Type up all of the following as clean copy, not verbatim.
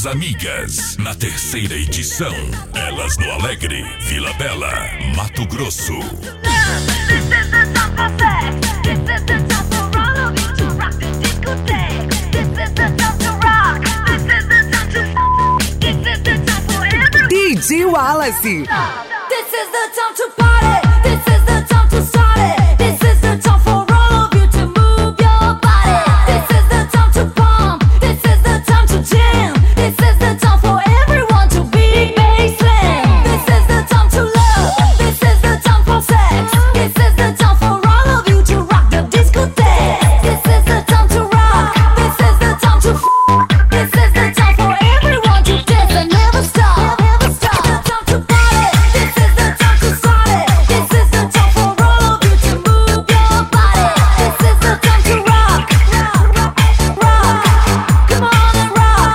Melhores Amigas, na terceira edição. Elas no Alegre, Vila Bela, Mato Grosso. DJ Wallace. This is the time to party. This is the time to start it. This is the time for all of you to move your body. This is the time to pump. This is the time to jam. This is the time for everyone to be baseline. This is the time to love. This is the time for sex. This is the time for all of you to rock the discotheque. This is the time to rock. This is the time to This is the time for everyone to dance and never stop. Never stop. The time to party. This is the time to start it. This is the time for all of you to move your body. This is the time to rock. Rock, rock, rock. Come on and rock.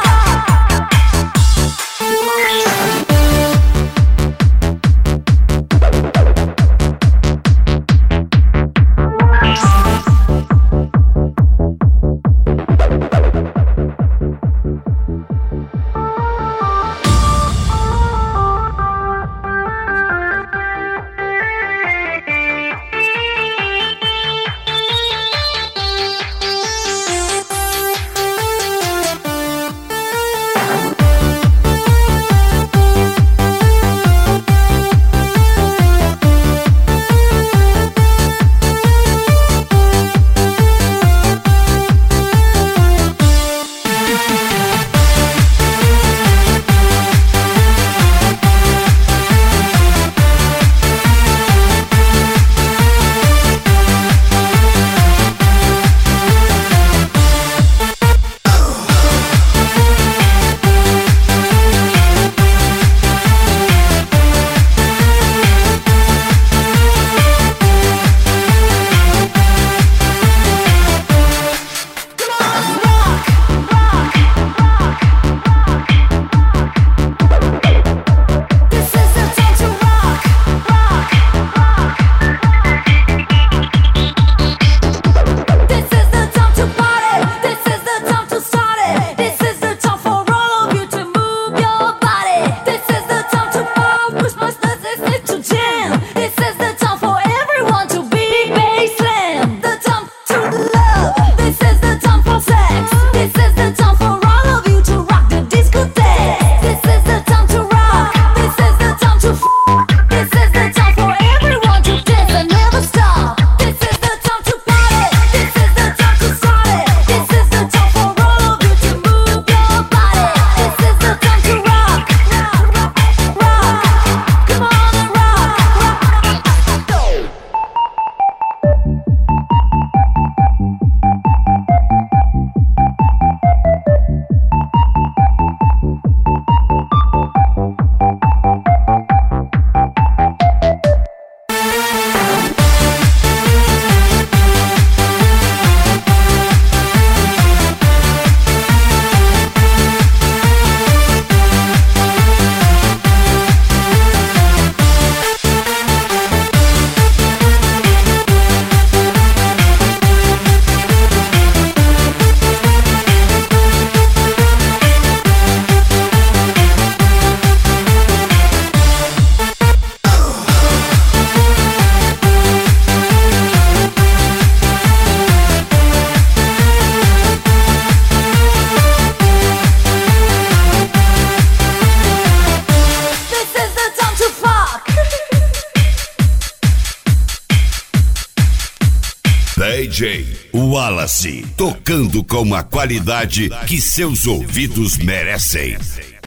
DJ Wallace, tocando com a qualidade que seus ouvidos merecem.